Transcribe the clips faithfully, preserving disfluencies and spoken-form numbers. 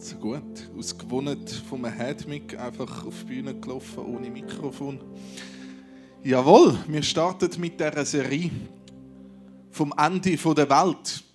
So gut. Ausgewohnt vom Headmic einfach auf die Bühne gelaufen, ohne Mikrofon. Jawohl, wir starten mit dieser Serie vom Ende der Welt.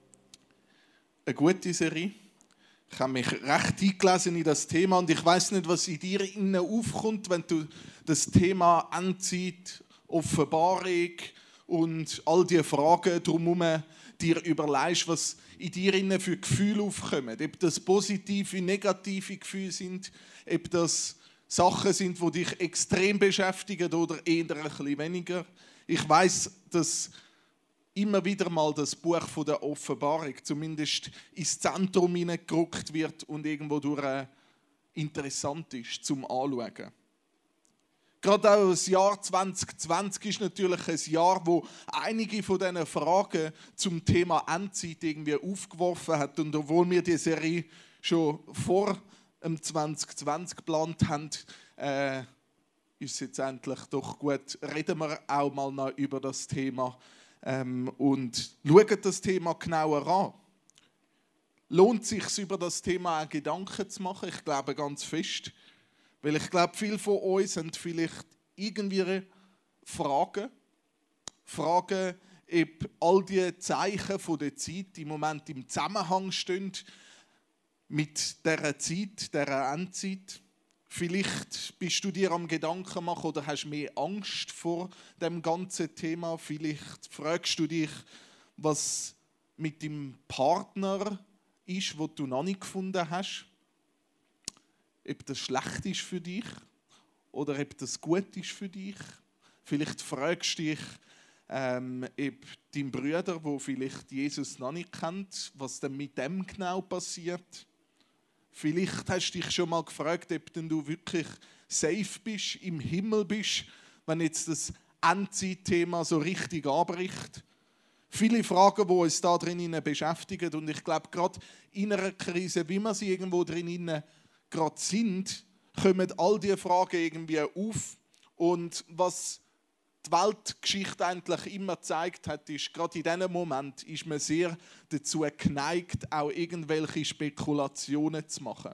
Eine gute Serie. Ich habe mich recht eingelesen in das Thema und ich weiß nicht, was in dir innen aufkommt, wenn du das Thema Endzeit, Offenbarung und all diese Fragen drumherum dir überlegst, was in dir innen für Gefühle aufkommen. Ob das positive, negative Gefühle sind, ob das Sachen sind, die dich extrem beschäftigen oder eher ein bisschen weniger. Ich weiß, dass immer wieder mal das Buch von der Offenbarung zumindest ins Zentrum hineingerückt wird und irgendwo durch interessant ist zum Anschauen. Gerade auch das Jahr zwanzig zwanzig ist natürlich ein Jahr, wo einige von diesen Fragen zum Thema Endzeit irgendwie aufgeworfen hat. Und obwohl wir die Serie schon vor dem zwanzig zwanzig geplant haben, äh, ist es jetzt endlich doch gut, reden wir auch mal noch über das Thema ähm, und schauen das Thema genauer an. Lohnt es sich, über das Thema auch Gedanken zu machen? Ich glaube ganz fest. Weil ich glaube, viele von uns haben vielleicht irgendwie Fragen. Fragen, ob all die Zeichen von der Zeit im Moment im Zusammenhang stehen mit dieser Zeit, dieser Endzeit. Vielleicht bist du dir am Gedanken machen oder hast mehr Angst vor dem ganzen Thema. Vielleicht fragst du dich, was mit dem Partner ist, den du noch nicht gefunden hast. Ob das schlecht ist für dich oder ob das gut ist für dich. Vielleicht fragst du dich, ähm, ob dein Bruder, der vielleicht Jesus noch nicht kennt, was denn mit dem genau passiert. Vielleicht hast du dich schon mal gefragt, ob denn du wirklich safe bist, im Himmel bist, wenn jetzt das Endzeit-Thema so richtig anbricht. Viele Fragen, die uns da drin beschäftigen. Und ich glaube, gerade in einer Krise, wie wir sie irgendwo drin gerade sind, kommen all diese Fragen irgendwie auf. Und was die Weltgeschichte eigentlich immer gezeigt hat, ist, gerade in diesem Moment ist man sehr dazu geneigt, auch irgendwelche Spekulationen zu machen.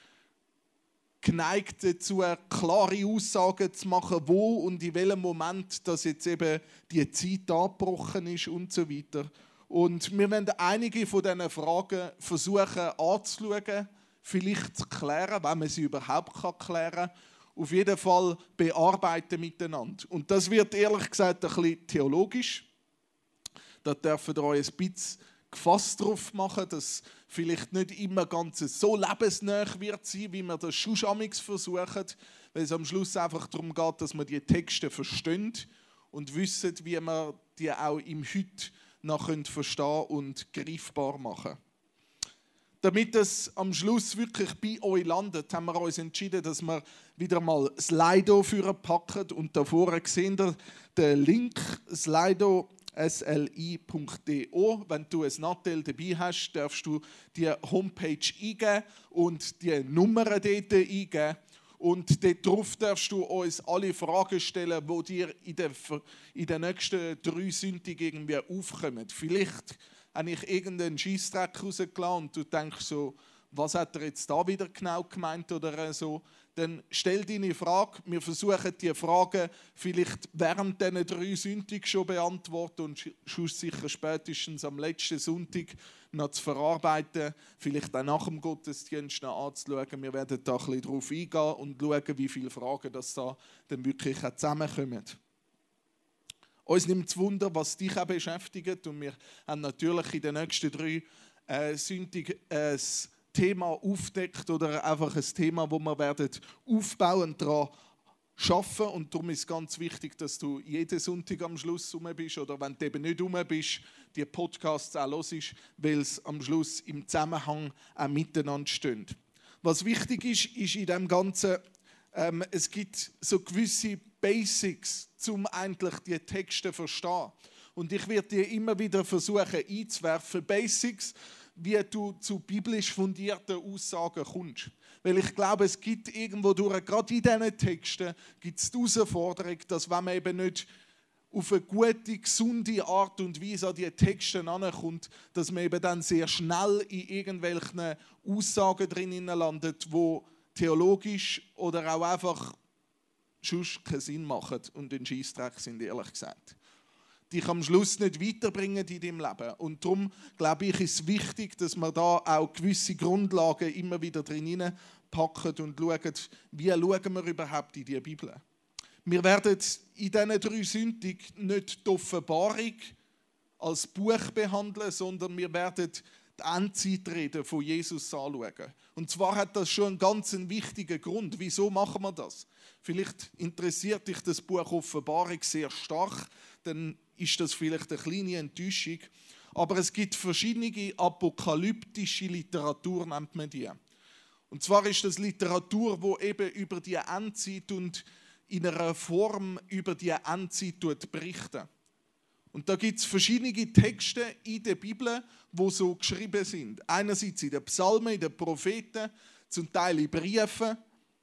Geneigt dazu, klare Aussagen zu machen, wo und in welchem Moment dass jetzt eben die Zeit angebrochen ist und so weiter. Und wir werden einige von diesen Fragen versuchen anzuschauen, vielleicht zu klären, wenn man sie überhaupt klären kann. Auf jeden Fall bearbeiten miteinander. Und das wird ehrlich gesagt ein bisschen theologisch. Da dürfen ihr euch ein bisschen gefasst drauf machen, dass vielleicht nicht immer ganz so lebensnah wird sein, wie wir das schon versuchen, weil es am Schluss einfach darum geht, dass wir die Texte verstehen und wissen, wie wir die auch im Heute noch verstehen und greifbar machen können. Damit es am Schluss wirklich bei euch landet, haben wir uns entschieden, dass wir wieder mal Slido packen. Und da vorne seht ihr den Link Slido S L I Punkt D O. Wenn du ein Nattel dabei hast, darfst du die Homepage eingeben und die Nummern dort eingeben. Und dort drauf darfst du uns alle Fragen stellen, die dir in den, in den nächsten drei Sündigen irgendwie aufkommen. Vielleicht habe ich irgendeinen Scheissdreck rausgelassen und du denkst so, was hat er jetzt da wieder genau gemeint oder so, dann stell deine Frage. Wir versuchen die Fragen vielleicht während diesen drei Sonntagen schon beantworten und sonst sicher spätestens am letzten Sonntag noch zu verarbeiten, vielleicht auch nach dem Gottesdienst noch anzuschauen. Wir werden da ein bisschen drauf eingehen und schauen, wie viele Fragen das da dann wirklich zusammenkommen. Uns nimmt es Wunder, was dich auch beschäftigt. Und wir haben natürlich in den nächsten drei äh, Sonntagen ein Thema aufdeckt oder einfach ein Thema, wo wir werden aufbauend daran arbeiten. Und darum ist es ganz wichtig, dass du jeden Sonntag am Schluss rum bist oder wenn du eben nicht rum bist, die Podcasts auch hörst, weil es am Schluss im Zusammenhang auch miteinander steht. Was wichtig ist, ist in dem Ganzen, ähm, es gibt so gewisse Basics, um eigentlich die Texte zu verstehen. Und ich werde dir immer wieder versuchen einzuwerfen, Basics, wie du zu biblisch fundierten Aussagen kommst. Weil ich glaube, es gibt irgendwo durch, gerade in diesen Texten, gibt es die Herausforderung, dass wenn man eben nicht auf eine gute, gesunde Art und Weise an die Texte herankommt, dass man eben dann sehr schnell in irgendwelchen Aussagen drinnen landet, die theologisch oder auch einfach sonst keinen Sinn machen und ein Scheissdreck sind, ehrlich gesagt. Dich am Schluss nicht weiterbringen in deinem Leben. Und darum, glaube ich, ist es wichtig, dass wir da auch gewisse Grundlagen immer wieder drin packen und schauen, wie schauen wir überhaupt in die Bibel. Wir werden in diesen drei Sündigen nicht die Offenbarung als Buch behandeln, sondern wir werden die Endzeitrede von Jesus anschauen. Und zwar hat das schon einen ganz wichtigen Grund. Wieso machen wir das? Vielleicht interessiert dich das Buch Offenbarung sehr stark, dann ist das vielleicht eine kleine Enttäuschung. Aber es gibt verschiedene apokalyptische Literatur, nennt man die. Und zwar ist das Literatur, die eben über die Endzeit und in einer Form über die Endzeit berichten. Und da gibt es verschiedene Texte in der Bibel, die so geschrieben sind. Einerseits in den Psalmen, in den Propheten, zum Teil in Briefen,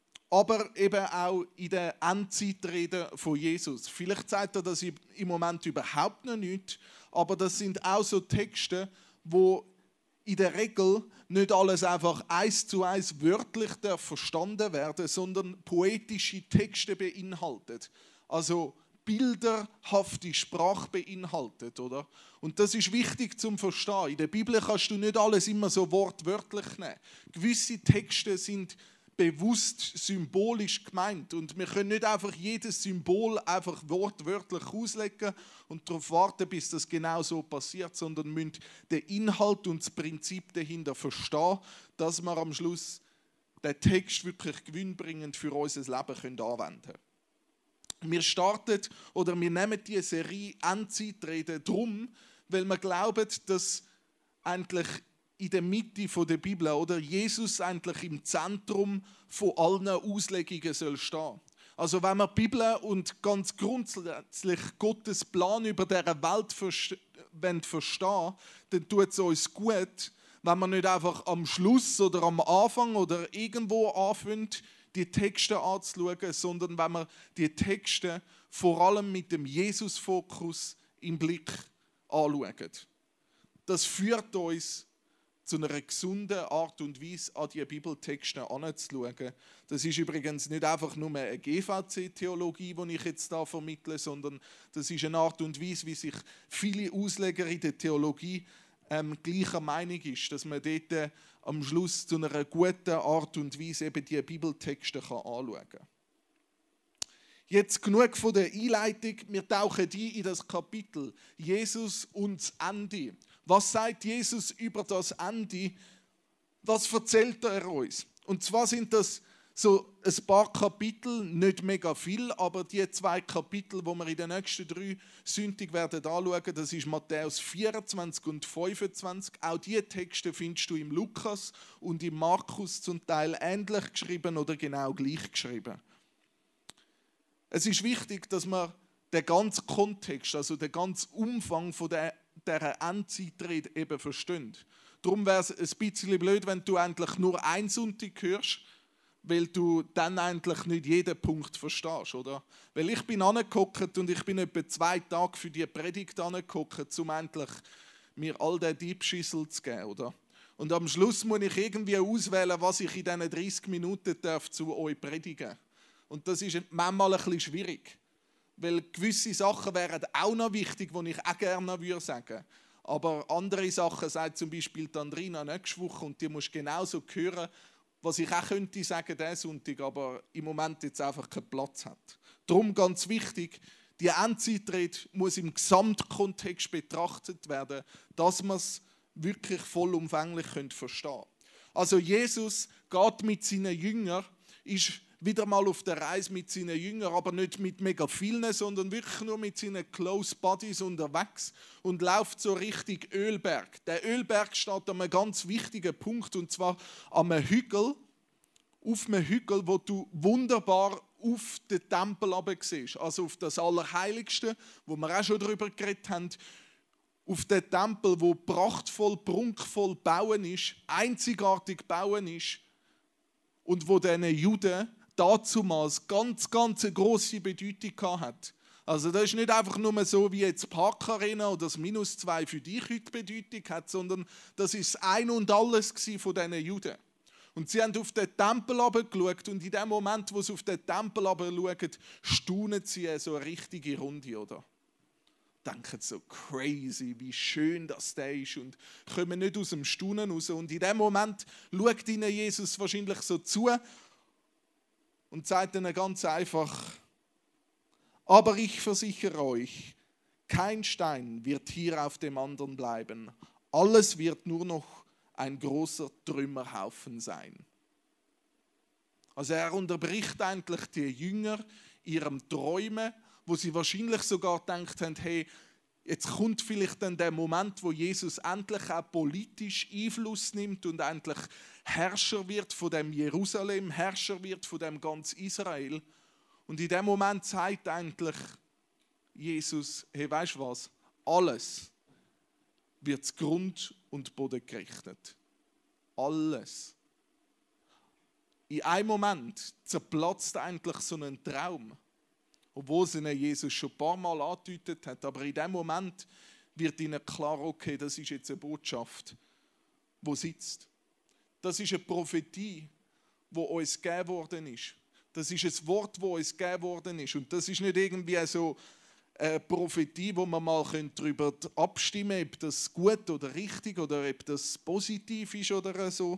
aber eben auch in den Endzeitreden von Jesus. Vielleicht sagt er das im Moment überhaupt noch nicht, aber das sind auch so Texte, wo in der Regel nicht alles einfach eins zu eins wörtlich verstanden werden, sondern poetische Texte beinhaltet. Also bilderhafte Sprache beinhaltet, oder? Und das ist wichtig zum Verstehen. In der Bibel kannst du nicht alles immer so wortwörtlich nehmen. Gewisse Texte sind bewusst symbolisch gemeint und wir können nicht einfach jedes Symbol einfach wortwörtlich auslegen und darauf warten, bis das genau so passiert, sondern müssen den Inhalt und das Prinzip dahinter verstehen, dass wir am Schluss den Text wirklich gewinnbringend für unser Leben können anwenden können. Wir starten oder wir nehmen diese Serie Endzeitrede drum, weil wir glauben, dass eigentlich in der Mitte der Bibel oder Jesus eigentlich im Zentrum von allen Auslegungen soll stehen. Also wenn wir die Bibel und ganz grundsätzlich Gottes Plan über diese Welt verstehen, dann tut es uns gut, wenn wir nicht einfach am Schluss oder am Anfang oder irgendwo anfangen, die Texte anzuschauen, sondern wenn wir die Texte vor allem mit dem Jesus-Fokus im Blick anschauen. Das führt uns zu einer gesunden Art und Weise an die Bibeltexte anzuschauen. Das ist übrigens nicht einfach nur eine G V C-Theologie, die ich jetzt da vermittle, sondern das ist eine Art und Weise, wie sich viele Ausleger in der Theologie ähm, gleicher Meinung ist, dass man dort äh, am Schluss zu einer guten Art und Weise eben die Bibeltexte kann anschauen kann. Jetzt genug von der Einleitung, wir tauchen ein in das Kapitel Jesus und das Ende. Was sagt Jesus über das Ende? Was erzählt er uns? Und zwar sind das so ein paar Kapitel, nicht mega viel, aber die zwei Kapitel, die wir in den nächsten drei Sündig werden anschauen, das ist Matthäus vierundzwanzig und fünfundzwanzig. Auch diese Texte findest du im Lukas und im Markus zum Teil ähnlich geschrieben oder genau gleich geschrieben. Es ist wichtig, dass man den ganzen Kontext, also den ganzen Umfang von der, dieser Endzeitrede eben versteht. Darum wäre es ein bisschen blöd, wenn du eigentlich nur einen Sonntag hörst, weil du dann eigentlich nicht jeden Punkt verstehst, oder? Weil ich bin angehockt und ich bin etwa zwei Tage für die Predigt angehockt, um endlich mir all den Diebschüssel zu geben, oder? Und am Schluss muss ich irgendwie auswählen, was ich in diesen dreißig Minuten darf zu euch predigen darf. Und das ist manchmal ein bisschen schwierig, weil gewisse Sachen wären auch noch wichtig, die ich auch gerne noch sagen würde. Aber andere Sachen sagt zum Beispiel die Andrina nächste Woche und die musst du genauso hören, was ich auch könnte sagen diesen Sonntag, aber im Moment jetzt einfach keinen Platz hat. Darum ganz wichtig, die Endzeitrede muss im Gesamtkontext betrachtet werden, dass man es wirklich vollumfänglich verstehen können. Also Jesus geht mit seinen Jüngern, ist wieder mal auf der Reise mit seinen Jüngern, aber nicht mit mega vielen, sondern wirklich nur mit seinen Close Buddies unterwegs und läuft so Richtung Ölberg. Der Ölberg steht an einem ganz wichtigen Punkt, und zwar an einem Hügel, auf einem Hügel, wo du wunderbar auf den Tempel runter siehst, also auf das Allerheiligste, wo wir auch schon darüber geredet haben, auf den Tempel, wo prachtvoll, prunkvoll bauen ist, einzigartig bauen ist und wo diesen Juden dazumals ganz, ganz eine grosse Bedeutung hat. Also das ist nicht einfach nur so, wie jetzt Parkarena oder das Minus zwei für dich heute Bedeutung hat, sondern das ist das Ein und Alles von diesen Juden. Und sie haben auf den Tempel herabgeschaut und in dem Moment, wo sie auf den Tempel herabschauen, staunen sie so eine richtige Runde, oder? Denken so, crazy, wie schön das der ist und kommen nicht aus dem Staunen raus. Und in dem Moment schaut ihnen Jesus wahrscheinlich so zu und sagt ihnen ganz einfach, aber ich versichere euch, kein Stein wird hier auf dem anderen bleiben. Alles wird nur noch ein großer Trümmerhaufen sein. Also er unterbricht eigentlich die Jünger ihrem Träumen, wo sie wahrscheinlich sogar gedacht haben, hey, jetzt kommt vielleicht dann der Moment, wo Jesus endlich auch politisch Einfluss nimmt und endlich Herrscher wird von dem Jerusalem, Herrscher wird von dem ganz Israel. Und in dem Moment sagt eigentlich Jesus, hey, weißt du was? Alles wird zu Grund und Boden gerichtet. Alles. In einem Moment zerplatzt eigentlich so ein Traum, obwohl es ihnen Jesus schon ein paar Mal angedeutet hat. Aber in dem Moment wird ihnen klar, okay, das ist jetzt eine Botschaft, die sitzt. Das ist eine Prophetie, die uns gegeben worden ist. Das ist ein Wort, das uns gegeben worden ist. Und das ist nicht irgendwie so eine Prophetie, wo man mal darüber abstimmen können, ob das gut oder richtig oder ob das positiv ist oder so.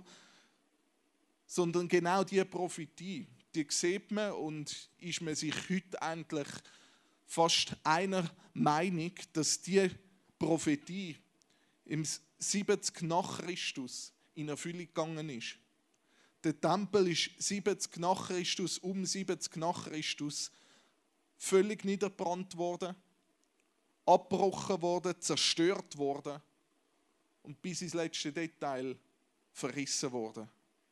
Sondern genau diese Prophetie, die sieht man und ist man sich heute eigentlich fast einer Meinung, dass diese Prophetie im siebzig nach Christus in Erfüllung gegangen ist. Der Tempel ist siebzig nach Christus, um siebzig nach Christus völlig niedergebrannt worden, abgebrochen worden, zerstört worden und bis ins letzte Detail verrissen worden.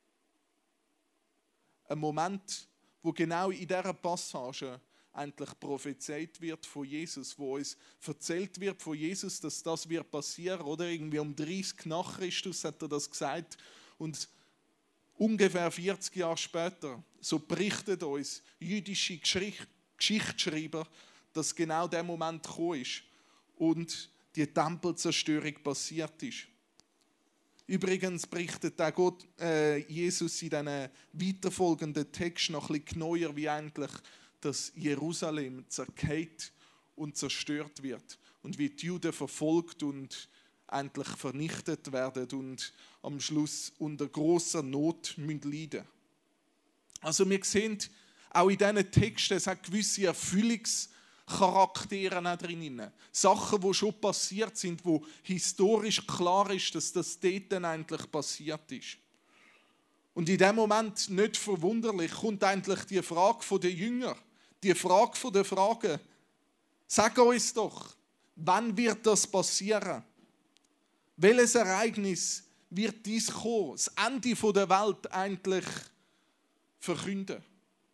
Ein Moment, wo genau in dieser Passage eigentlich prophezeit wird von Jesus, wo uns erzählt wird von Jesus, dass das wird passieren, oder irgendwie um dreißig nach Christus hat er das gesagt und ungefähr vierzig Jahre später, so berichtet uns jüdische Geschichtsschreiber, dass genau der Moment gekommen ist und die Tempelzerstörung passiert ist. Übrigens berichtet auch Gott, äh, Jesus in diesen weiterfolgenden Text noch ein bisschen genauer, wie eigentlich das Jerusalem zerkehrt und zerstört wird und wie die Juden verfolgt und endlich vernichtet werden und am Schluss unter grosser Not leiden müssen. Also wir sehen auch in diesen Texten, es hat gewisse Erfüllungscharaktere drin. Sachen, die schon passiert sind, wo historisch klar ist, dass das dort eigentlich passiert ist. Und in dem Moment, nicht verwunderlich, kommt eigentlich die Frage der Jünger, die Frage der Fragen. Sag uns doch, wann wird das passieren? Welches Ereignis wird dies kommen, das Ende der Welt eigentlich verkünden?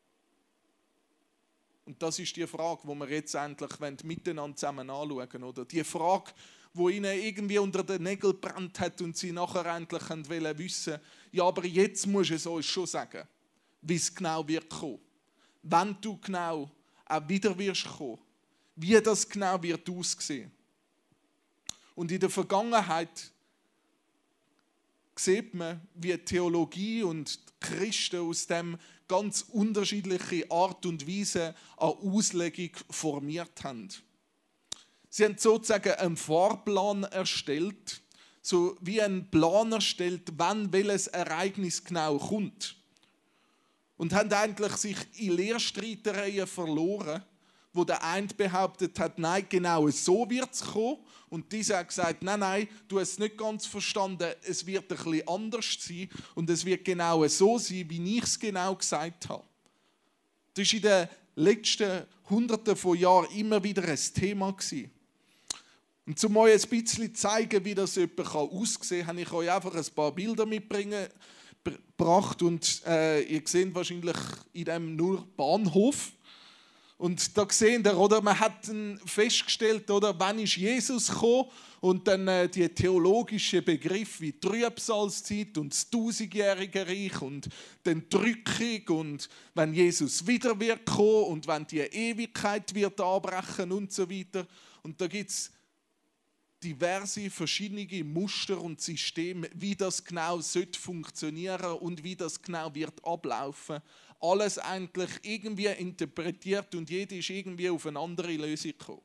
Und das ist die Frage, die wir jetzt endlich miteinander zusammen anschauen wollen. Die Frage, die ihnen irgendwie unter den Nägeln brennt hat und sie nachher endlich wollen wissen, ja, aber jetzt musst du es uns schon sagen, wie es genau wird kommen. Wenn du genau auch wieder wirst kommen, wie das genau wird aussehen. Und in der Vergangenheit sieht man, wie Theologie und Christen aus dem ganz unterschiedliche Art und Weise an Auslegung formiert haben. Sie haben sozusagen einen Fahrplan erstellt, so wie ein Plan erstellt, wann welches Ereignis genau kommt. Und haben eigentlich sich in Lehrstreitereien verloren, wo der eine behauptet hat, nein, genau so wird es kommen. Und dieser hat gesagt, nein, nein, du hast es nicht ganz verstanden, es wird ein bisschen anders sein und es wird genau so sein, wie ich es genau gesagt habe. Das war in den letzten Hunderten von Jahren immer wieder ein Thema gewesen. Und um euch ein bisschen zu zeigen, wie das etwa aussehen kann, habe ich euch einfach ein paar Bilder mitgebracht. Und äh, ihr seht wahrscheinlich in dem nur Bahnhof. Und da sehen wir, oder, man hat festgestellt, oder, wann ist Jesus gekommen und dann äh, die theologischen Begriffe wie Trübsalzeit und das tausendjährige Reich und dann die Rückung und wenn Jesus wieder wird kommen und wenn die Ewigkeit wird anbrechen und so weiter. Und da gibt es diverse verschiedene Muster und Systeme, wie das genau sollte funktionieren und wie das genau wird ablaufen. Alles eigentlich irgendwie interpretiert und jeder ist irgendwie auf eine andere Lösung gekommen.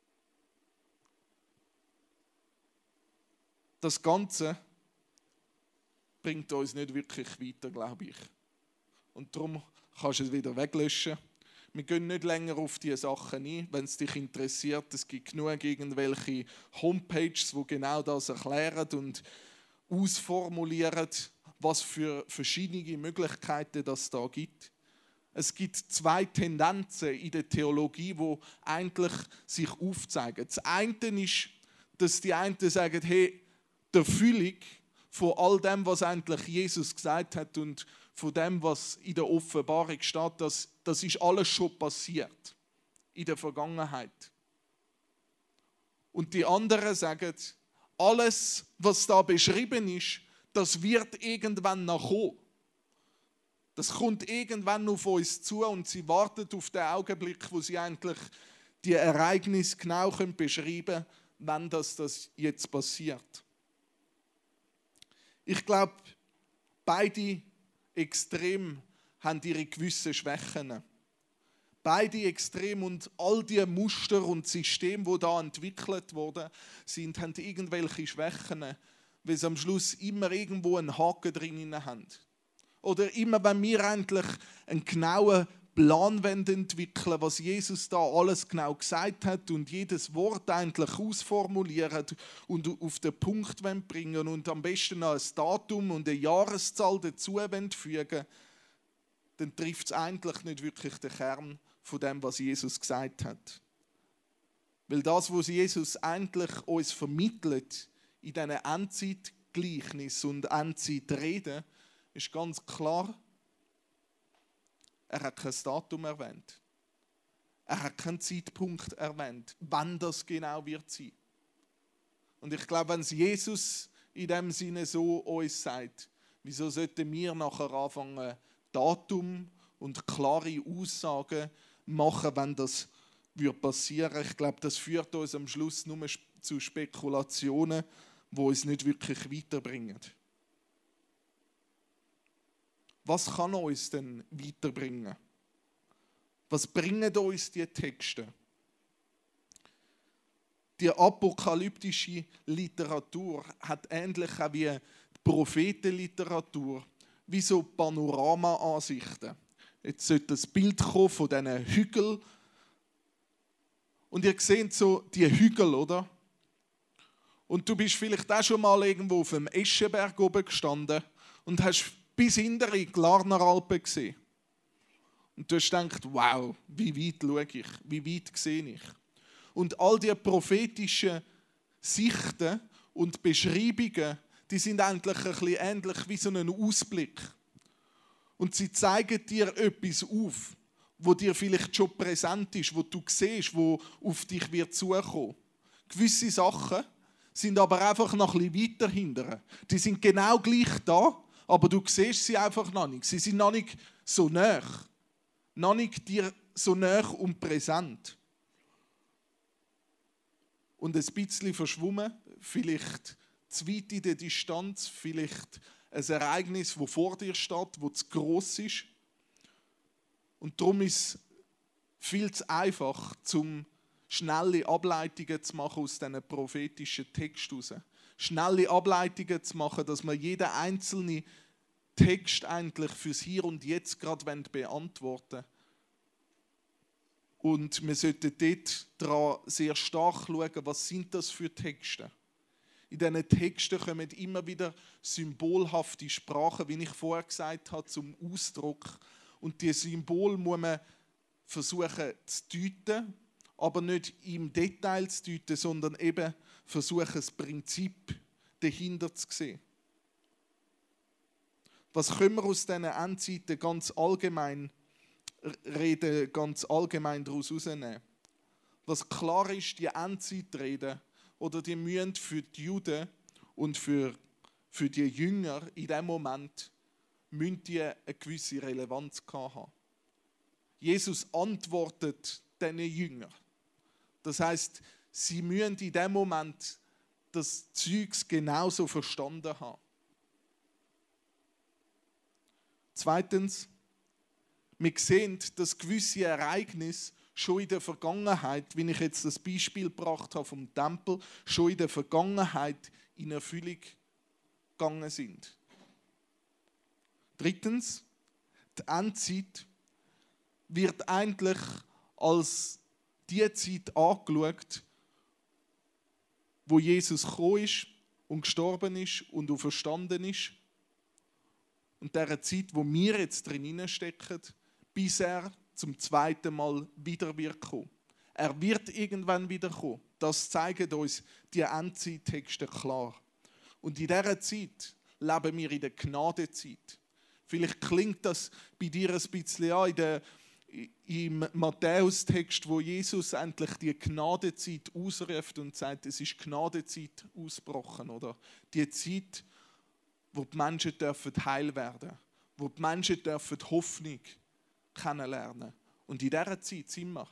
Das Ganze bringt uns nicht wirklich weiter, glaube ich. Und darum kannst du es wieder weglöschen. Wir gehen nicht länger auf diese Sachen ein, wenn es dich interessiert. Es gibt genug irgendwelche Homepages, die genau das erklären und ausformulieren, was für verschiedene Möglichkeiten es da gibt. Es gibt zwei Tendenzen in der Theologie, die eigentlich sich aufzeigen. Das eine ist, dass die einen sagen, hey, die Erfüllung von all dem, was eigentlich Jesus gesagt hat und von dem, was in der Offenbarung steht, das, das ist alles schon passiert in der Vergangenheit. Und die anderen sagen, alles, was da beschrieben ist, das wird irgendwann noch kommen. Das kommt irgendwann auf uns zu und sie warten auf den Augenblick, wo sie eigentlich die Ereignisse genau beschreiben können, wenn das, das jetzt passiert. Ich glaube, beide Extreme haben ihre gewissen Schwächen. Beide Extreme und all die Muster und Systeme, die da entwickelt wurden, sind, haben irgendwelche Schwächen, weil sie am Schluss immer irgendwo einen Haken drin haben. Oder immer, wenn wir eigentlich einen genauen Plan entwickeln wollen, was Jesus da alles genau gesagt hat und jedes Wort eigentlich ausformulieren und auf den Punkt bringen und am besten noch ein Datum und eine Jahreszahl dazu fügen, dann trifft es eigentlich nicht wirklich den Kern von dem, was Jesus gesagt hat. Weil das, was Jesus eigentlich uns vermittelt in diesen Endzeitgleichnissen und Endzeitreden, ist ganz klar, er hat kein Datum erwähnt. Er hat keinen Zeitpunkt erwähnt, wann das genau wird sein. Und ich glaube, wenn es Jesus in dem Sinne so uns sagt, wieso sollten wir nachher anfangen, Datum und klare Aussagen machen, wenn das passieren würde? Ich glaube, das führt uns am Schluss nur zu Spekulationen, die uns nicht wirklich weiterbringen. Was kann uns denn weiterbringen? Was bringen uns die Texte? Die apokalyptische Literatur hat ähnlich auch wie die Prophetenliteratur, wie so Panorama-Ansichten. Jetzt sollte das Bild kommen von diesen Hügeln. Und ihr seht so die Hügel, oder? Und du bist vielleicht auch schon mal irgendwo auf dem Eschenberg oben gestanden und hast bis hinter in die Glarner Alpen gesehen. Und du hast gedacht, wow, wie weit schaue ich, wie weit sehe ich. Und all diese prophetischen Sichten und Beschreibungen, die sind eigentlich ein bisschen ähnlich wie so ein Ausblick. Und sie zeigen dir etwas auf, wo dir vielleicht schon präsent ist, wo du siehst, wo auf dich wird zukommen. Gewisse Sachen sind aber einfach noch ein bisschen weiter hinten. Die sind genau gleich da, aber du siehst sie einfach noch nicht. Sie sind noch nicht so nah. Noch nicht dir so nah und präsent. Und ein bisschen verschwommen, vielleicht zu weit in der Distanz, vielleicht ein Ereignis, das vor dir steht, das zu gross ist. Und darum ist es viel zu einfach, um schnelle Ableitungen zu machen aus diesen prophetischen Texten heraus. Schnelle Ableitungen zu machen, dass man jeden einzelnen Text eigentlich fürs Hier und Jetzt gerade beantworten wollen. Und wir sollten dort daran sehr stark schauen, was sind das für Texte. In diesen Texten kommen immer wieder symbolhafte Sprachen, wie ich vorher gesagt habe, zum Ausdruck. Und diese Symbole muss man versuchen zu deuten, aber nicht im Detail zu deuten, sondern eben versuchen, das Prinzip dahinter zu sehen. Was können wir aus diesen Endzeiten ganz allgemein Rede ganz allgemein daraus herausnehmen. Was klar ist, die Endzeitreden oder die müssen für die Juden und für, für die Jünger in dem Moment müssen die eine gewisse Relevanz haben. Jesus antwortet diesen Jüngern. Das heisst, sie müssen in dem Moment das Zeugs genauso verstanden haben. Zweitens, wir sehen, dass gewisse Ereignisse schon in der Vergangenheit, wie ich jetzt das Beispiel gebracht habe vom Tempel, schon in der Vergangenheit in Erfüllung gegangen sind. Drittens, die Endzeit wird eigentlich als die Zeit angeschaut, wo Jesus gekommen ist und gestorben ist und auferstanden ist. Und dieser Zeit, wo wir jetzt drin stecken, bis er zum zweiten Mal wieder wird kommen. Er wird irgendwann wieder kommen. Das zeigen uns die Endzeittexte klar. Und in dieser Zeit leben wir in der Gnadezeit. Vielleicht klingt das bei dir ein bisschen an, in der, im Matthäus-Text, wo Jesus endlich die Gnadezeit ausruft und sagt, es ist Gnadezeit ausgebrochen. Oder? Die Zeit, wo die Menschen dürfen heil werden, wo die Menschen dürfen Hoffnung kennenlernen. Und in dieser Zeit sind wir.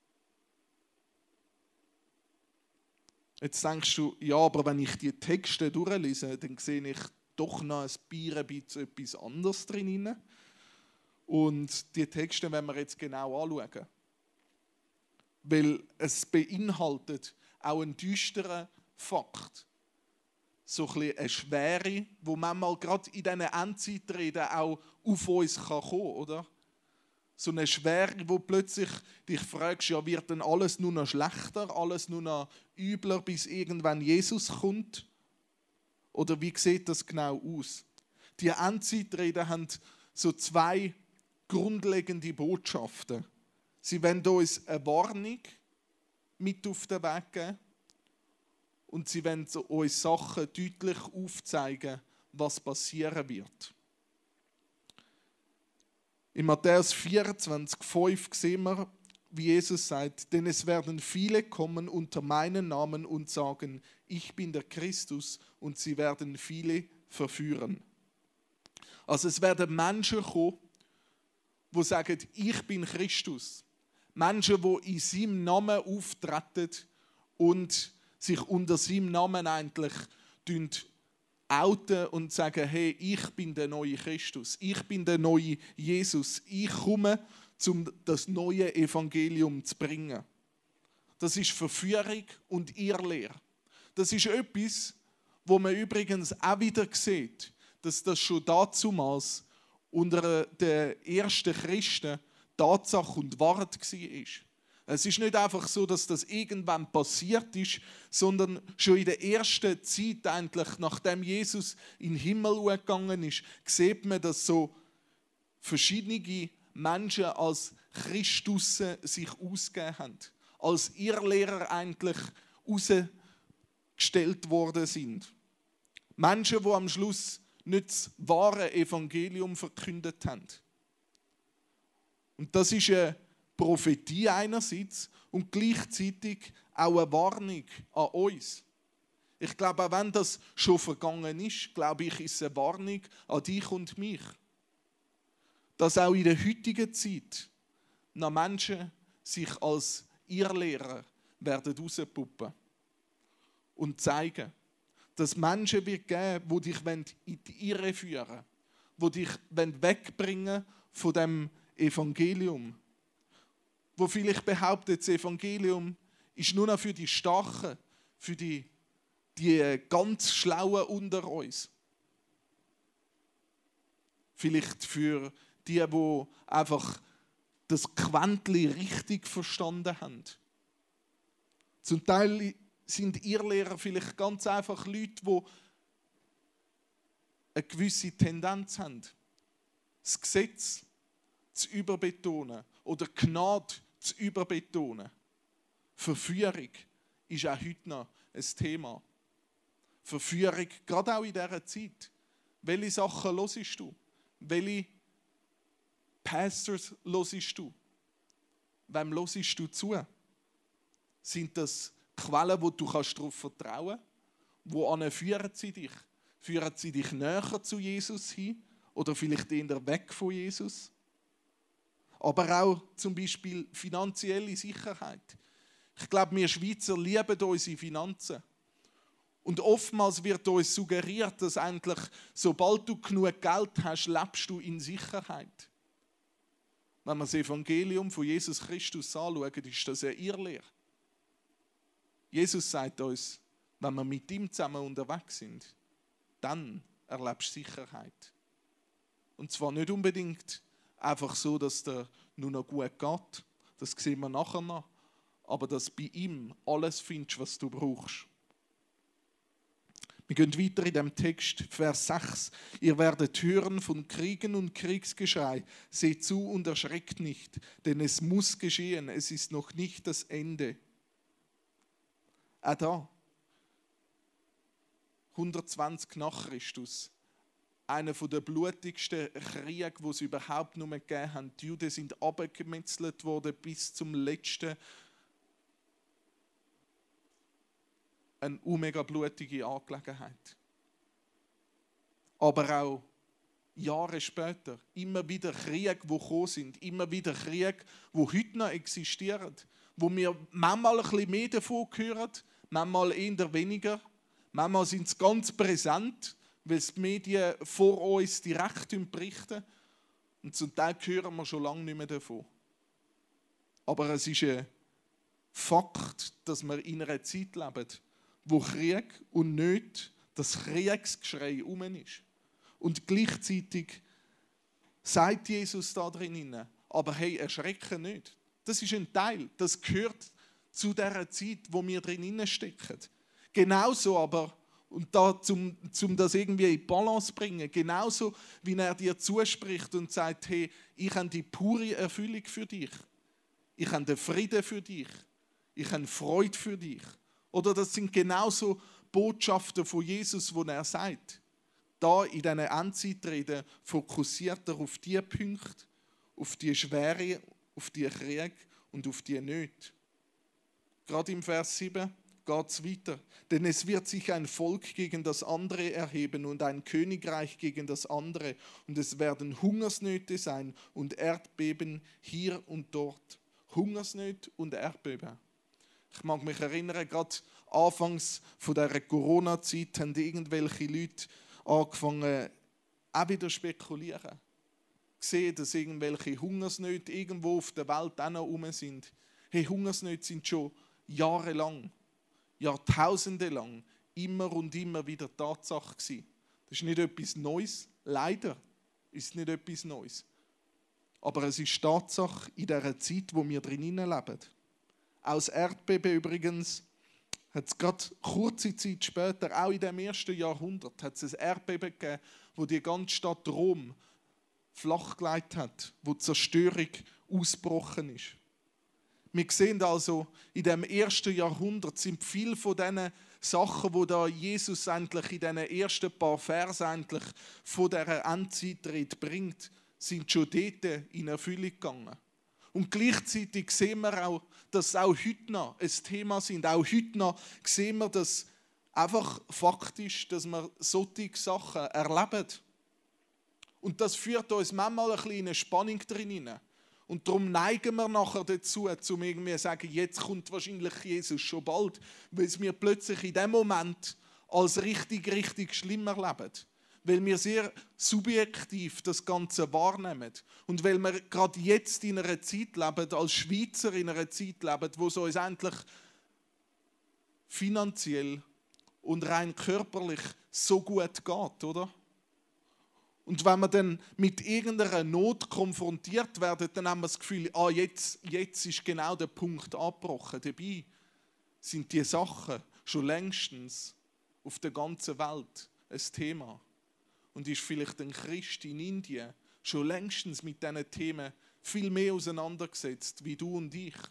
Jetzt denkst du, ja, aber wenn ich die Texte durchlese, dann sehe ich doch noch ein bisschen etwas anderes drin. Und die Texte wollen wir jetzt genau anschauen. Weil es beinhaltet auch einen düsteren Fakt. So ein bisschen eine Schwere, die manchmal gerade in diesen Endzeitreden auch auf uns kommen kann, oder? So eine Schwere, wo plötzlich dich fragst, ja, wird denn alles nur noch schlechter, alles nur noch übler, bis irgendwann Jesus kommt? Oder wie sieht das genau aus? Die Endzeitreden haben so zwei grundlegende Botschaften. Sie wollen uns eine Warnung mit auf den Weg geben und sie wollen uns Sachen deutlich aufzeigen, was passieren wird. In Matthäus vierundzwanzig, fünf sehen wir, wie Jesus sagt, denn es werden viele kommen unter meinen Namen und sagen, ich bin der Christus, und sie werden viele verführen. Also es werden Menschen kommen, die sagen, ich bin Christus. Menschen, die in seinem Namen auftreten und sich unter seinem Namen eigentlich outen und sagen, hey, ich bin der neue Christus, ich bin der neue Jesus, ich komme, um das neue Evangelium zu bringen. Das ist Verführung und Irrlehre. Das ist etwas, wo man übrigens auch wieder sieht, dass das schon dazumals unter den ersten Christen Tatsache und Wahrheit war. Es ist nicht einfach so, dass das irgendwann passiert ist, sondern schon in der ersten Zeit, eigentlich, nachdem Jesus in den Himmel gegangen ist, sieht man, dass so verschiedene Menschen als Christus sich ausgegeben haben, als Irrlehrer eigentlich herausgestellt worden sind. Menschen, die am Schluss nicht das wahre Evangelium verkündet haben. Und das ist eine Prophetie einerseits und gleichzeitig auch eine Warnung an uns. Ich glaube, auch wenn das schon vergangen ist, glaube ich, ist es eine Warnung an dich und mich. Dass auch in der heutigen Zeit noch Menschen sich als Irrlehrer werden rauspuppen und zeigen, dass Menschen wird geben, die dich in die Irre führen wollen, die dich wegbringen von dem Evangelium. Wo vielleicht behauptet, das Evangelium ist nur noch für die Starken, für die, die ganz Schlauen unter uns. Vielleicht für die, die einfach das Quäntchen richtig verstanden haben. Zum Teil sind Irrlehrer vielleicht ganz einfach Leute, die eine gewisse Tendenz haben, das Gesetz zu überbetonen oder Gnade zu überbetonen. Verführung ist auch heute noch ein Thema. Verführung, gerade auch in dieser Zeit. Welche Sachen hörst du? Welche Pastors hörst du? Wem hörst du zu? Sind das Quellen, wo du darauf vertrauen kannst? Wohin führen sie dich? Führen sie dich näher zu Jesus hin oder vielleicht eher weg von Jesus? Aber auch zum Beispiel finanzielle Sicherheit. Ich glaube, wir Schweizer lieben unsere Finanzen. Und oftmals wird uns suggeriert, dass eigentlich, sobald du genug Geld hast, lebst du in Sicherheit. Wenn wir das Evangelium von Jesus Christus anschauen, ist das eine Irrlehre. Jesus sagt uns, wenn wir mit ihm zusammen unterwegs sind, dann erlebst du Sicherheit. Und zwar nicht unbedingt einfach so, dass dir nur noch gut geht, das sehen wir nachher noch, aber dass bei ihm alles findest, was du brauchst. Wir gehen weiter in dem Text, Vers sechs. Ihr werdet hören von Kriegen und Kriegsgeschrei. Seht zu und erschreckt nicht, denn es muss geschehen, es ist noch nicht das Ende. Auch da, hundertzwanzig nach Christus, einer der blutigsten Kriege, die es überhaupt nur gegeben hat. Die Juden sind abgemetzelt worden bis zum letzten. Eine mega blutige Angelegenheit. Aber auch Jahre später, immer wieder Kriege, die gekommen sind, immer wieder Kriege, die heute noch existieren, wo wir manchmal ein bisschen mehr davon hören, manchmal eher weniger, manchmal sind sie ganz präsent, weil die Medien vor uns direkt berichten und zum Teil hören wir schon lange nicht mehr davon. Aber es ist ein Fakt, dass wir in einer Zeit leben, wo Krieg und nicht das Kriegsgeschrei herum ist. Und gleichzeitig sagt Jesus da drin, aber hey, erschrecke nicht. Das ist ein Teil, das gehört zu dieser Zeit, wo wir drin stecken. Genauso aber, und da, zum, zum das irgendwie in Balance zu bringen, genauso wie er dir zuspricht und sagt, hey, ich habe die pure Erfüllung für dich. Ich habe den Frieden für dich. Ich habe Freude für dich. Oder das sind genauso Botschaften von Jesus, wo er sagt, da in diesen Endzeitreden fokussiert er auf die Punkte, auf die Schwere, auf die Krieg und auf die Nöte. Gerade im Vers sieben geht es weiter. Denn es wird sich ein Volk gegen das andere erheben und ein Königreich gegen das andere. Und es werden Hungersnöte sein und Erdbeben hier und dort. Hungersnöte und Erdbeben. Ich mag mich erinnern, gerade anfangs von dieser Corona-Zeit haben irgendwelche Leute angefangen, auch wieder zu spekulieren. Gesehen, dass irgendwelche Hungersnöte irgendwo auf der Welt auch noch rum sind. Hey, Hungersnöte sind schon jahrelang, Jahrtausende lang, immer und immer wieder Tatsache gewesen. Das ist nicht etwas Neues, leider ist es nicht etwas Neues. Aber es ist Tatsache in dieser Zeit, wo wir drinnen leben. Auch das Erdbeben übrigens hat es gerade kurze Zeit später, auch in dem ersten Jahrhundert, hat es ein Erdbeben gegeben, wo die ganze Stadt Rom flachgelegt hat, wo die Zerstörung ausgebrochen ist. Wir sehen also, in dem ersten Jahrhundert sind viele von diesen Sachen, wo da Jesus eigentlich in diesen ersten paar Versen eigentlich von dieser Endzeitrede bringt, sind schon dort in Erfüllung gegangen. Und gleichzeitig sehen wir auch, dass auch heute noch ein Thema sind. Auch heute noch sehen wir, dass einfach faktisch, dass wir solche Sachen erleben. Und das führt uns manchmal ein bisschen in eine Spannung drin. Und darum neigen wir nachher dazu, um irgendwie zu sagen, jetzt kommt wahrscheinlich Jesus schon bald, weil es wir plötzlich in dem Moment als richtig, richtig schlimm erleben. Weil wir sehr subjektiv das Ganze wahrnehmen. Und weil wir gerade jetzt in einer Zeit leben, als Schweizer in einer Zeit leben, wo es uns endlich finanziell und rein körperlich so gut geht, oder? Und wenn wir dann mit irgendeiner Not konfrontiert werden, dann haben wir das Gefühl, ah, jetzt, jetzt ist genau der Punkt abgebrochen. Dabei sind die Sachen schon längstens auf der ganzen Welt ein Thema. Und ist vielleicht ein Christ in Indien schon längstens mit diesen Themen viel mehr auseinandergesetzt, wie du und ich.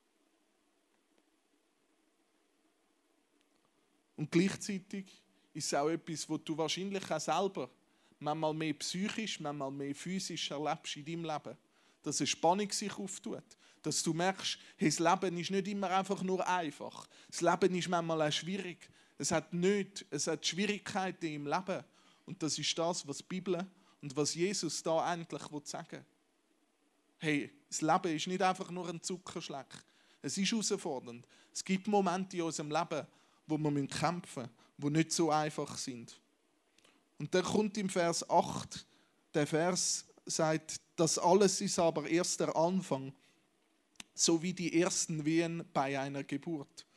Und gleichzeitig ist es auch etwas, was du wahrscheinlich auch selber manchmal mehr psychisch, manchmal mehr physisch erlebst in deinem Leben. dass eine Spannung sich auftut. Dass du merkst, hey, das Leben ist nicht immer einfach nur einfach. Das Leben ist manchmal auch schwierig. Es hat nicht, es hat Schwierigkeiten im Leben. Und das ist das, was die Bibel und was Jesus da endlich sagen will. Hey, das Leben ist nicht einfach nur ein Zuckerschleck. Es ist herausfordernd. Es gibt Momente in unserem Leben, wo wir kämpfen müssen, die nicht so einfach sind. Und dann kommt im Vers acht, der Vers sagt, das alles ist aber erst der Anfang, so wie die ersten Wehen bei einer Geburt.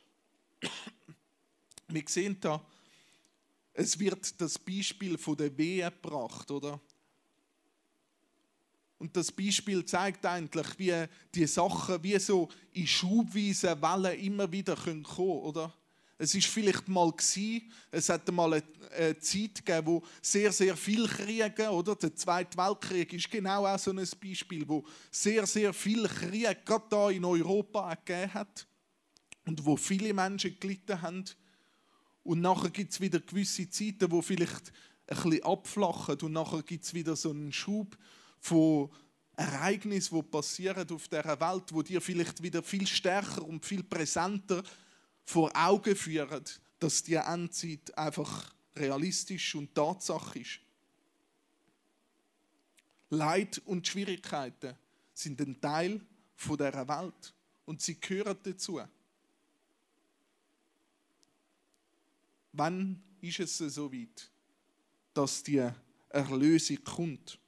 Wir sehen da, es wird das Beispiel von der Wehe gebracht, oder? Und das Beispiel zeigt eigentlich, wie die Sachen wie so in schubweisen Wellen immer wieder kommen können, oder? Es ist vielleicht mal gewesen, es hat mal eine, eine Zeit gegeben, wo sehr, sehr viel Kriege, oder? Der Zweite Weltkrieg ist genau auch so ein Beispiel, wo sehr, sehr viel Krieg gerade da in Europa gegeben hat und wo viele Menschen gelitten haben. Und nachher gibt es wieder gewisse Zeiten, wo vielleicht ein bisschen abflachen und nachher gibt es wieder so einen Schub von Ereignissen, die passieren auf dieser Welt, wo dir vielleicht wieder viel stärker und viel präsenter vor Augen führen, dass die Endzeit einfach realistisch und Tatsache ist. Leid und Schwierigkeiten sind ein Teil dieser Welt und sie gehören dazu. Wann ist es so weit, dass die Erlösung kommt?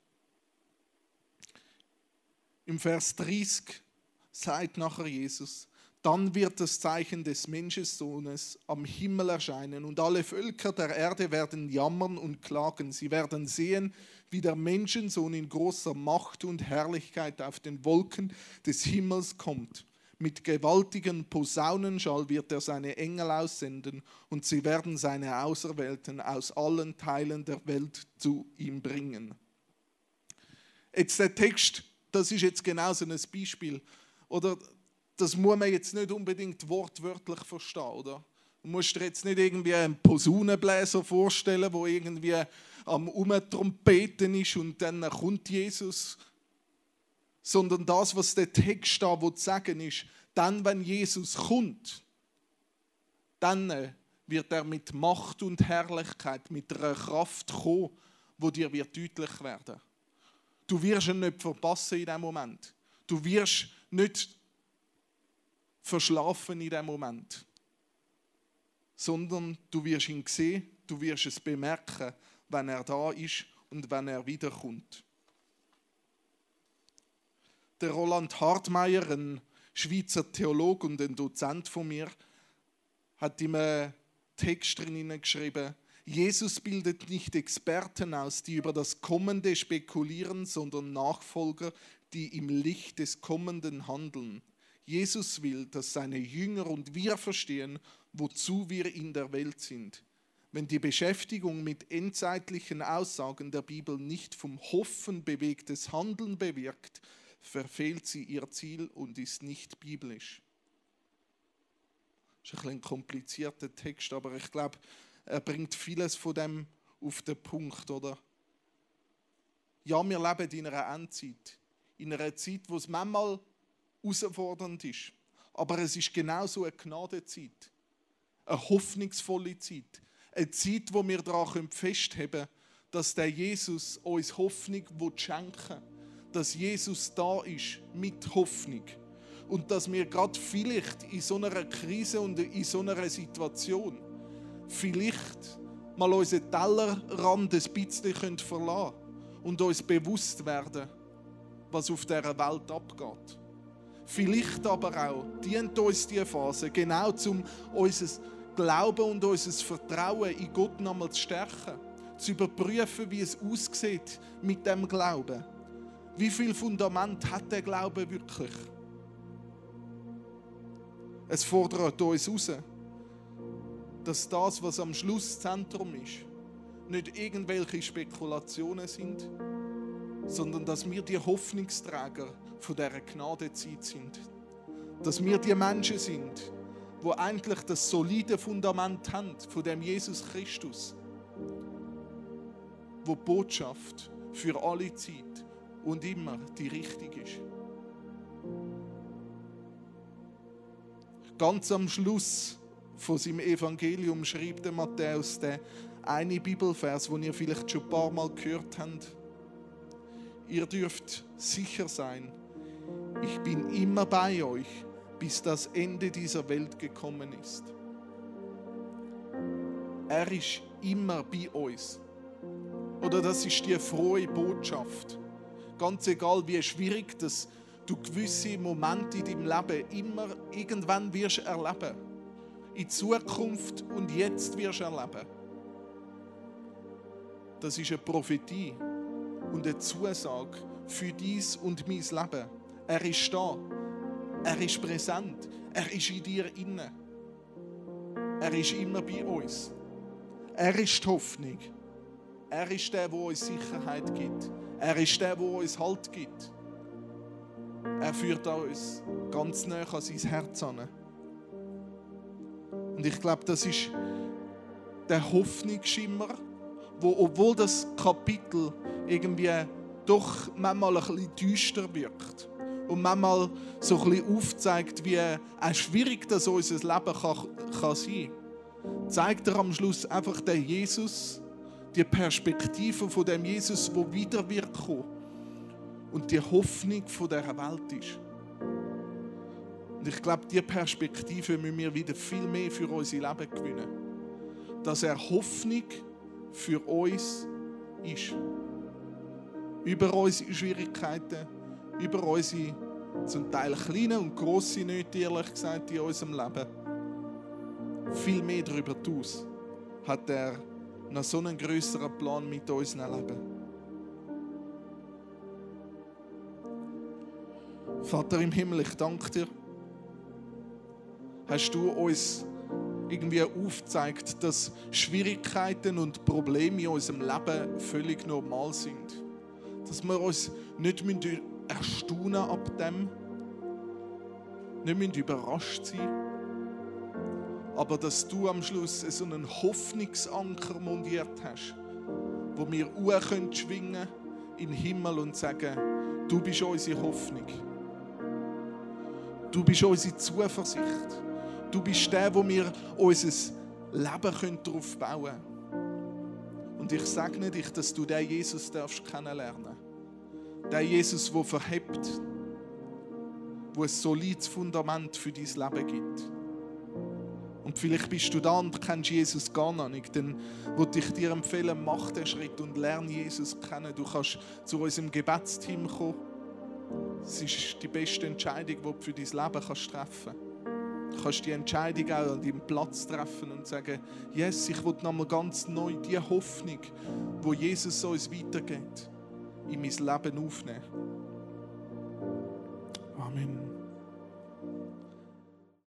Im Vers dreißig sagt nachher Jesus, dann wird das Zeichen des Menschensohnes am Himmel erscheinen und alle Völker der Erde werden jammern und klagen. Sie werden sehen, wie der Menschensohn in großer Macht und Herrlichkeit auf den Wolken des Himmels kommt. Mit gewaltigem Posaunenschall wird er seine Engel aussenden und sie werden seine Auserwählten aus allen Teilen der Welt zu ihm bringen. Jetzt der Text, das ist jetzt genau so ein Beispiel. Oder das muss man jetzt nicht unbedingt wortwörtlich verstehen, oder? Du musst dir jetzt nicht irgendwie einen Posaunenbläser vorstellen, der irgendwie am Umtrompeten ist und dann kommt Jesus. Sondern das, was der Text da sagen will, ist, dann, wenn Jesus kommt, dann wird er mit Macht und Herrlichkeit, mit einer Kraft kommen, die dir wird deutlich werden. Du wirst ihn nicht verpassen in diesem Moment. Du wirst nicht verschlafen in diesem Moment. Sondern du wirst ihn sehen, du wirst es bemerken, wenn er da ist und wenn er wiederkommt. Der Roland Hartmeier, ein Schweizer Theologe und ein Dozent von mir, hat in einem Text drin geschrieben, Jesus bildet nicht Experten aus, die über das Kommende spekulieren, sondern Nachfolger, die im Licht des Kommenden handeln. Jesus will, dass seine Jünger und wir verstehen, wozu wir in der Welt sind. Wenn die Beschäftigung mit endzeitlichen Aussagen der Bibel nicht vom Hoffen bewegtes Handeln bewirkt, verfehlt sie ihr Ziel und ist nicht biblisch. Das ist ein bisschen ein komplizierter Text, aber ich glaube, er bringt vieles von dem auf den Punkt, oder? Ja, wir leben in einer Endzeit. In einer Zeit, wo es manchmal herausfordernd ist. Aber es ist genauso eine Gnadenzeit. Eine hoffnungsvolle Zeit. Eine Zeit, wo wir daran festheben können, dass der Jesus uns Hoffnung schenken will. Dass Jesus da ist mit Hoffnung. Und dass wir gerade vielleicht in so einer Krise und in so einer Situation vielleicht mal unseren Tellerrand ein bisschen verlassen können und uns bewusst werden, was auf dieser Welt abgeht. Vielleicht aber auch dient uns diese Phase genau, um unser Glauben und unser Vertrauen in Gott nochmal zu stärken. Zu überprüfen, wie es aussieht mit dem Glauben. Wie viel Fundament hat der Glaube wirklich? Es fordert uns heraus, dass das, was am Schluss Zentrum ist, nicht irgendwelche Spekulationen sind, sondern dass wir die Hoffnungsträger von dieser Gnadenzeit sind. Dass wir die Menschen sind, die eigentlich das solide Fundament haben von dem Jesus Christus, wo die Botschaft für alle Zeit und immer die richtige ist. Ganz am Schluss von seinem Evangelium schreibt der Matthäus den einen Bibelvers, den ihr vielleicht schon ein paar Mal gehört habt. Ihr dürft sicher sein, ich bin immer bei euch, bis das Ende dieser Welt gekommen ist. Er ist immer bei uns. Oder das ist die frohe Botschaft. Ganz egal, wie schwierig das du gewisse Momente in deinem Leben immer irgendwann wirst erleben. In Zukunft und jetzt wirst erleben. Das ist eine Prophetie und eine Zusage für dies und mein Leben. Er ist da. Er ist präsent. Er ist in dir inne. Er ist immer bei uns. Er ist die Hoffnung. Er ist der, der uns Sicherheit gibt. Er ist der, der uns Halt gibt. Er führt uns ganz nah an sein Herz an. Und ich glaube, das ist der Hoffnungsschimmer, wo, obwohl das Kapitel irgendwie doch manchmal ein bisschen düster wirkt und manchmal so ein bisschen aufzeigt, wie auch schwierig das unser Leben kann, kann sein kann, zeigt er am Schluss einfach den Jesus, die Perspektive von dem Jesus, der wieder wird kommen und die Hoffnung von dieser Welt ist. Und ich glaube, diese Perspektive müssen wir wieder viel mehr für unser Leben gewinnen. Dass er Hoffnung für uns ist. Über unsere Schwierigkeiten, über unsere zum Teil kleinen und grossen Nöte, ehrlich gesagt, in unserem Leben. Viel mehr darüber aus hat er noch so einen grösseren Plan mit unserem Leben. Vater im Himmel, ich danke dir. Hast du uns irgendwie aufgezeigt, dass Schwierigkeiten und Probleme in unserem Leben völlig normal sind. Dass wir uns nicht erstaunen ab dem, nicht überrascht sein, aber dass du am Schluss so einen Hoffnungsanker montiert hast, wo wir hoch schwingen können in den Himmel und sagen, du bist unsere Hoffnung. Du bist unsere Zuversicht. Du bist der, wo wir unser Leben darauf bauen können. Und ich segne dich, dass du den Jesus darfst kennenlernen. Den Jesus, der verhebt, der ein solides Fundament für dein Leben gibt. Und vielleicht bist du da und kennst Jesus gar noch nicht. Dann würde ich dir empfehlen, mach den Schritt und lerne Jesus kennen. Du kannst zu unserem Gebetsteam kommen. Es ist die beste Entscheidung, die du für dein Leben kannst treffen kannst. Du kannst die Entscheidung auch an deinem Platz treffen und sagen, yes, ich will nochmal ganz neu die Hoffnung, die Jesus uns weitergibt, in mein Leben aufnehmen. Amen.